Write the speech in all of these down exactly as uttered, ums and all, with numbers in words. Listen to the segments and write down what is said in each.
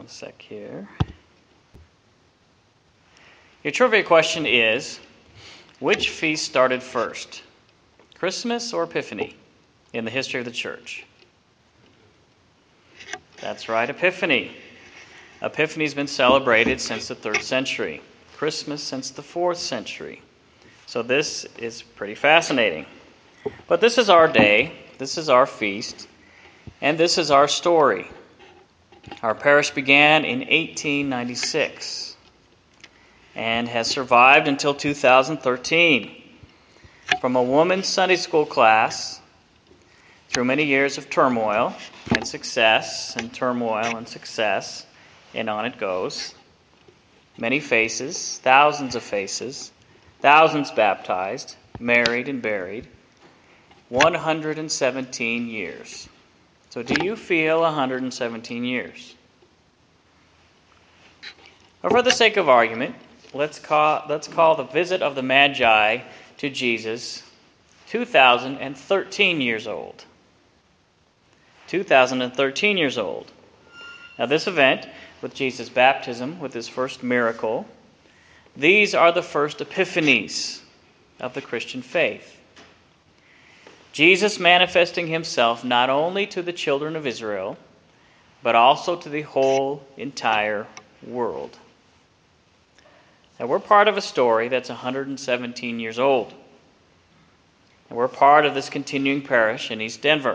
One sec here. Your trivia question is, which feast started first, Christmas or Epiphany, in the history of the church? That's right, Epiphany. Epiphany's been celebrated since the third century. Christmas since the fourth century. So this is pretty fascinating. But this is our day, this is our feast, and this is our story. Our parish began in eighteen ninety-six and has survived until two thousand thirteen. From a woman's Sunday school class, through many years of turmoil and success and turmoil and success, and on it goes. Many faces, thousands of faces, thousands baptized, married and buried. one hundred seventeen years. So do you feel one hundred seventeen years? But for the sake of argument, let's call, let's call the visit of the Magi to Jesus two thousand thirteen years old. two thousand thirteen years old. Now this event, with Jesus' baptism, with his first miracle, these are the first epiphanies of the Christian faith. Jesus manifesting himself not only to the children of Israel, but also to the whole entire world. Now we're part of a story that's one hundred seventeen years old. And we're part of this continuing parish in East Denver.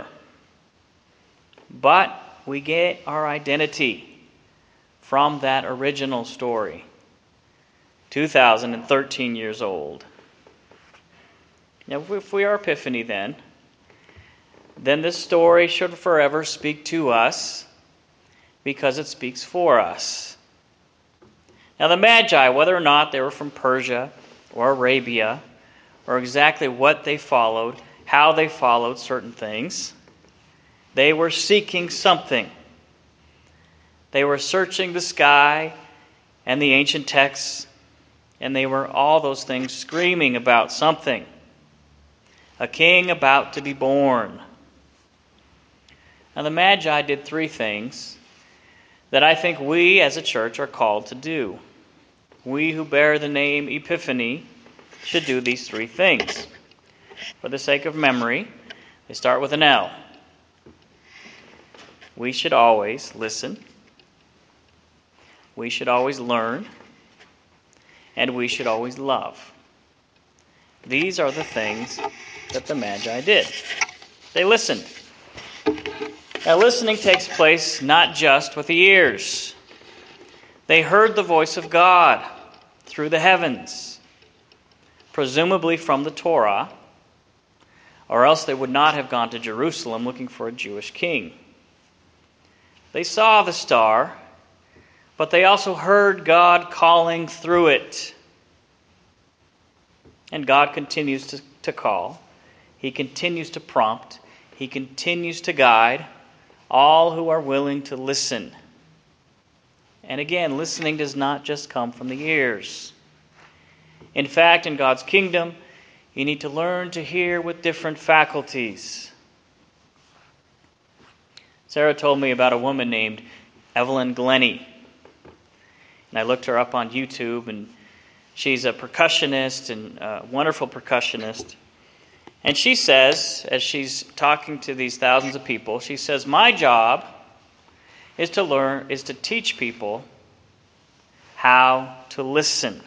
But we get our identity from that original story, two thousand thirteen years old. Now, if we are Epiphany then, then this story should forever speak to us because it speaks for us. Now, the Magi, whether or not they were from Persia or Arabia, or exactly what they followed, how they followed certain things, they were seeking something. They were searching the sky and the ancient texts, and they were all those things screaming about something. A king about to be born. Now the Magi did three things that I think we as a church are called to do. We who bear the name Epiphany should do these three things. For the sake of memory, they start with an L. We should always listen. We should always learn. And we should always love. These are the things that the Magi did. They listened. Now, listening takes place not just with the ears. They heard the voice of God through the heavens, presumably from the Torah, or else they would not have gone to Jerusalem looking for a Jewish king. They saw the star, but they also heard God calling through it. And God continues to, to call. He continues to prompt. He continues to guide all who are willing to listen. And again, listening does not just come from the ears. In fact, in God's kingdom, you need to learn to hear with different faculties. Sarah told me about a woman named Evelyn Glennie. And I looked her up on YouTube, and she's a percussionist and a wonderful percussionist. And she says, as she's talking to these thousands of people, she says, my job is to learn, is to teach people how to listen.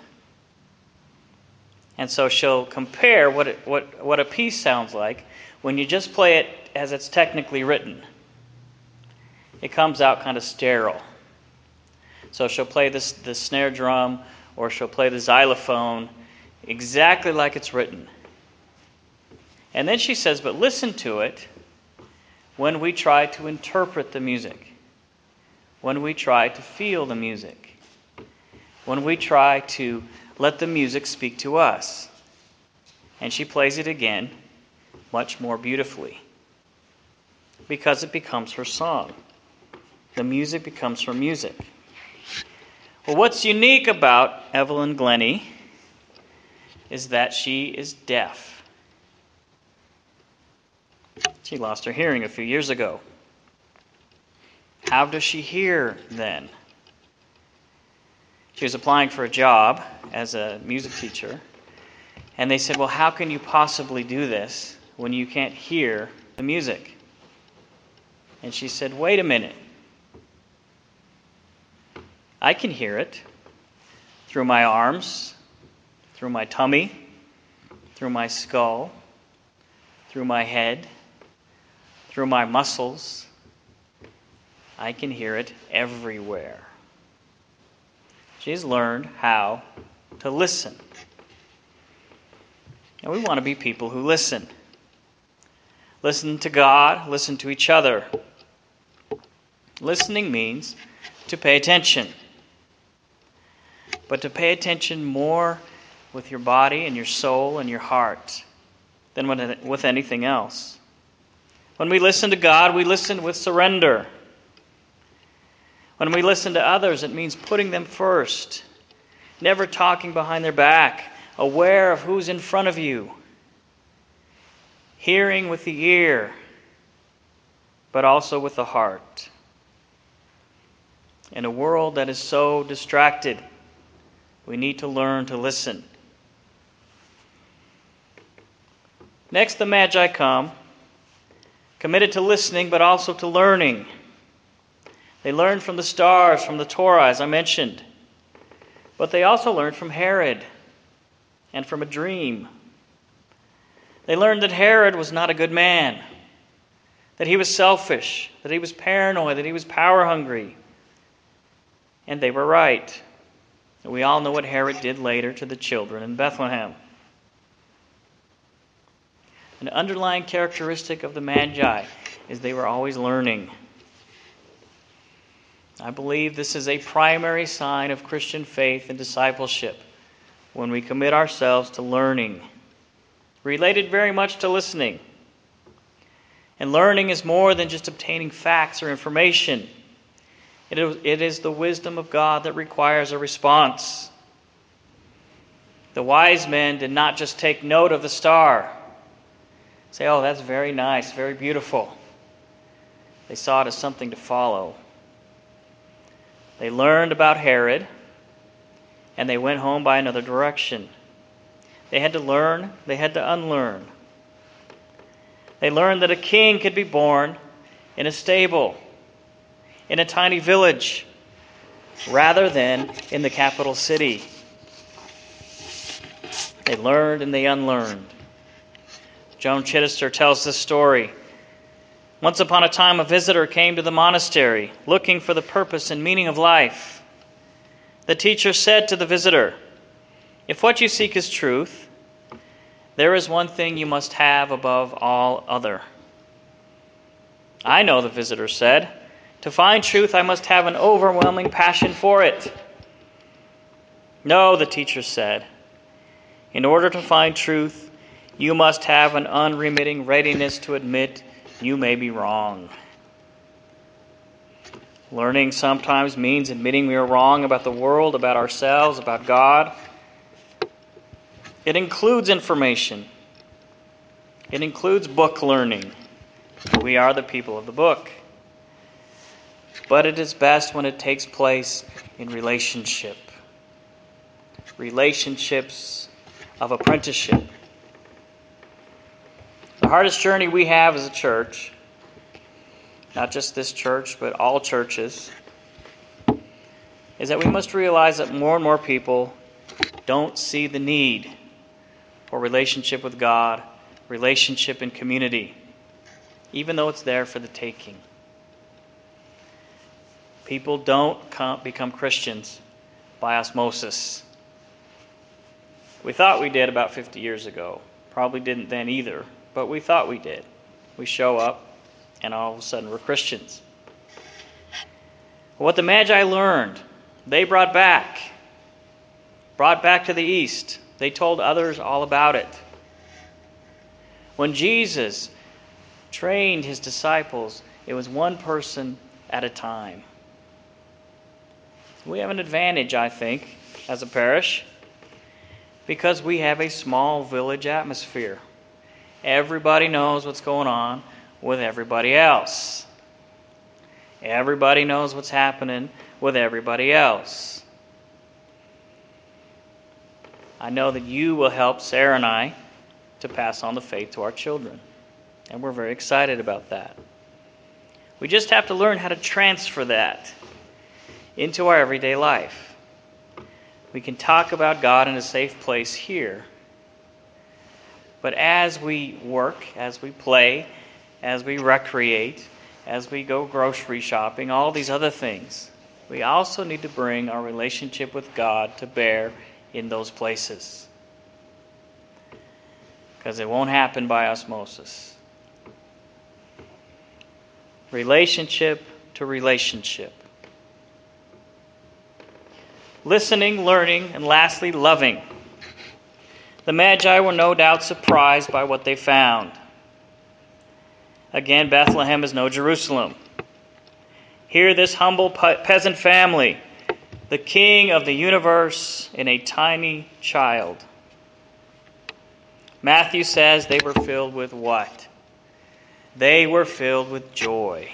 And so she'll compare what it, what what a piece sounds like when you just play it as it's technically written. It comes out kind of sterile. So she'll play this the snare drum, or she'll play the xylophone exactly like it's written. And then she says, but listen to it when we try to interpret the music, when we try to feel the music, when we try to let the music speak to us. And she plays it again much more beautifully because it becomes her song. The music becomes her music. Well, what's unique about Evelyn Glennie is that she is deaf. She lost her hearing a few years ago. How does she hear then? She was applying for a job as a music teacher. And they said, well, how can you possibly do this when you can't hear the music? And she said, wait a minute. I can hear it through my arms, through my tummy, through my skull, through my head, through my muscles. I can hear it everywhere. She's learned how to listen. And we want to be people who listen. Listen to God, listen to each other. Listening means to pay attention. But to pay attention more with your body and your soul and your heart than with anything else. When we listen to God, we listen with surrender. When we listen to others, it means putting them first, never talking behind their back, aware of who's in front of you, hearing with the ear, but also with the heart. In a world that is so distracted, we need to learn to listen. Next, the Magi come, committed to listening, but also to learning. They learned from the stars, from the Torah, as I mentioned. But they also learned from Herod and from a dream. They learned that Herod was not a good man, that he was selfish, that he was paranoid, that he was power hungry. And they were right. We all know what Herod did later to the children in Bethlehem. An underlying characteristic of the Magi is they were always learning. I believe this is a primary sign of Christian faith and discipleship when we commit ourselves to learning, related very much to listening. And learning is more than just obtaining facts or information. It is, it is the wisdom of God that requires a response. The wise men did not just take note of the star, say, oh, that's very nice, very beautiful. They saw it as something to follow. They learned about Herod, and they went home by another direction. They had to learn, they had to unlearn. They learned that a king could be born in a stable, in a tiny village, rather than in the capital city. They learned and they unlearned. Joan Chittister tells this story. Once upon a time, a visitor came to the monastery looking for the purpose and meaning of life. The teacher said to the visitor, "If what you seek is truth, there is one thing you must have above all other." "I know," the visitor said. "To find truth, I must have an overwhelming passion for it." "No," the teacher said. "In order to find truth, you must have an unremitting readiness to admit you may be wrong." Learning sometimes means admitting we are wrong about the world, about ourselves, about God. It includes information. It includes book learning. We are the people of the book. But it is best when it takes place in relationship. Relationships of apprenticeship. The hardest journey we have as a church, not just this church, but all churches, is that we must realize that more and more people don't see the need for relationship with God, relationship in community, even though it's there for the taking. People don't come, become Christians by osmosis. We thought we did about fifty years ago. Probably didn't then either, but we thought we did. We show up, and all of a sudden we're Christians. What the Magi learned, they brought back. Brought back to the east. They told others all about it. When Jesus trained his disciples, it was one person at a time. We have an advantage, I think, as a parish, because we have a small village atmosphere. Everybody knows what's going on with everybody else. Everybody knows what's happening with everybody else. I know that you will help Sarah and I to pass on the faith to our children. And we're very excited about that. We just have to learn how to transfer that into our everyday life. We can talk about God in a safe place here. But as we work, as we play, as we recreate, as we go grocery shopping, all these other things, we also need to bring our relationship with God to bear in those places. Because it won't happen by osmosis. Relationship to relationship. Listening, learning, and lastly, loving. The Magi were no doubt surprised by what they found. Again, Bethlehem is no Jerusalem. Here, this humble peasant family, the king of the universe in a tiny child. Matthew says they were filled with what? They were filled with joy.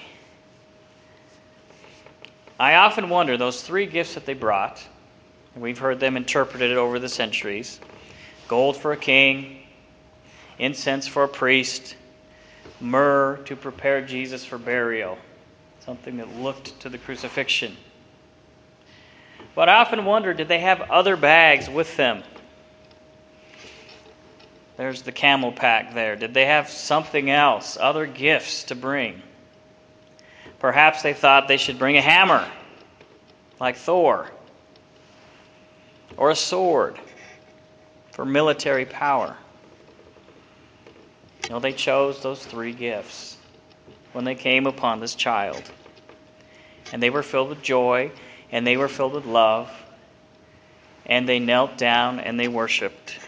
I often wonder, those three gifts that they brought, and we've heard them interpreted over the centuries, gold for a king, incense for a priest, myrrh to prepare Jesus for burial, something that looked to the crucifixion. But I often wonder, did they have other bags with them? There's the camel pack there. Did they have something else, other gifts to bring? Perhaps they thought they should bring a hammer, like Thor, or a sword for military power. No, they chose those three gifts when they came upon this child. And they were filled with joy, and they were filled with love, and they knelt down and they worshiped.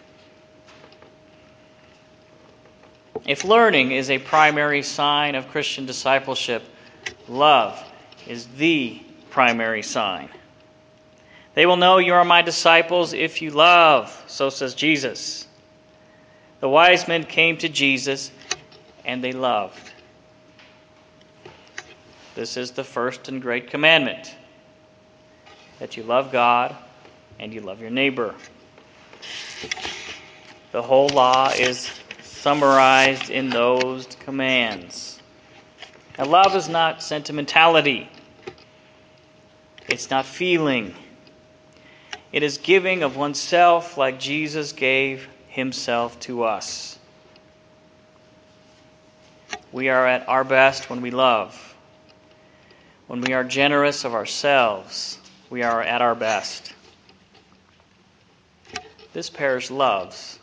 If learning is a primary sign of Christian discipleship, love is the primary sign. They will know you are my disciples if you love, so says Jesus. The wise men came to Jesus and they loved. This is the first and great commandment, that you love God and you love your neighbor. The whole law is summarized in those commands. Now, love is not sentimentality. It's not feeling. It is giving of oneself like Jesus gave himself to us. We are at our best when we love. When we are generous of ourselves, we are at our best. This parish loves.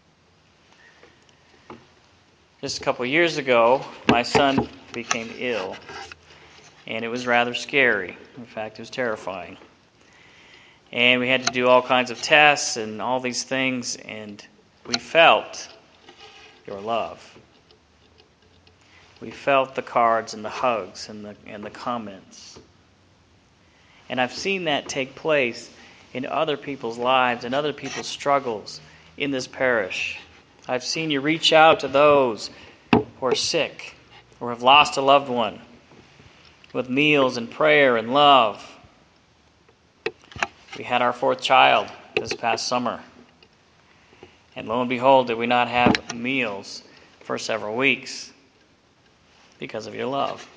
Just a couple years ago, my son became ill, and it was rather scary. In fact, it was terrifying. And we had to do all kinds of tests and all these things, and we felt your love. We felt the cards and the hugs and the and the comments. And I've seen that take place in other people's lives and other people's struggles in this parish. I've seen you reach out to those who are sick or have lost a loved one with meals and prayer and love. We had our fourth child this past summer. And lo and behold, did we not have meals for several weeks because of your love.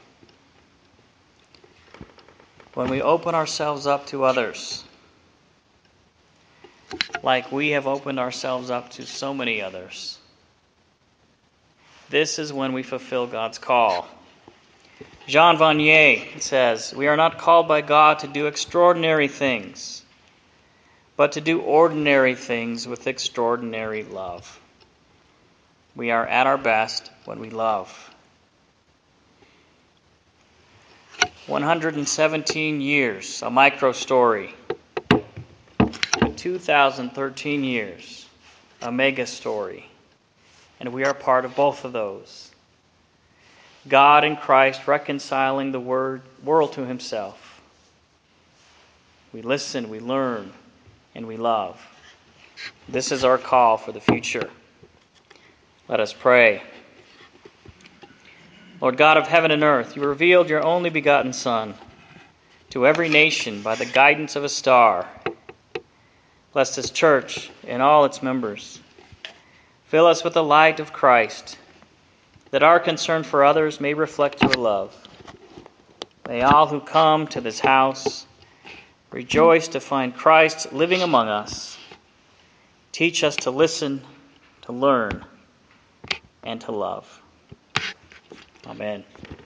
When we open ourselves up to others, like we have opened ourselves up to so many others, this is when we fulfill God's call. Jean Vanier says, "We are not called by God to do extraordinary things, but to do ordinary things with extraordinary love." We are at our best when we love. one hundred seventeen years, a micro story. two thousand thirteen years, a mega story. And we are part of both of those. God in Christ reconciling the word, world to himself. We listen, we learn, and we love. This is our call for the future. Let us pray. Lord God of heaven and earth, you revealed your only begotten Son to every nation by the guidance of a star. Bless this church and all its members. Fill us with the light of Christ, that our concern for others may reflect your love. May all who come to this house rejoice to find Christ living among us. Teach us to listen, to learn, and to love. Amen.